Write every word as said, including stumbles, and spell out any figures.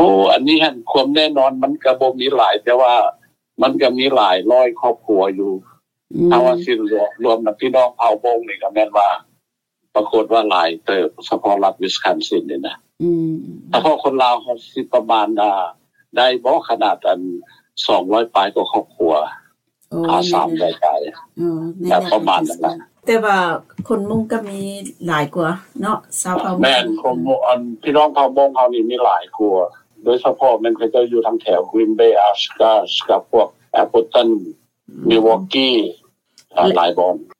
อ้อันนี้หั่นความแน่นอนมันก็บ่มีหลายแต่ว่ามันก็มีหลายร้อยครอบครัวอยู่ถ้าว่าสิรวมรวมกับพี่น้องเผ่าบงนี่ก็แม่นว่าปรากฏว่าหลายเติบเฉพาะรัฐวิสคอนซินนี่นะอืมเฉพาะคนลาวเฮาสิประมาณน่ะได้บ่ขนาดอันสองร้อยปลายกว่าครอบครัวอ๋อสามร้อยปลายอ๋อแต่ประมาณนั้นนะแต่ว่าคนมุงก็มีหลายกว่าเนาะชาวเผ่าแม่นคนอันพี่น้องเผ่าบงเฮานี่มีหลายกว่าโดยเฉพาะมันก็จะอยู่ทางแถว Green Bay Alaska กับพวก Appleton Milwaukee หลายบ่อน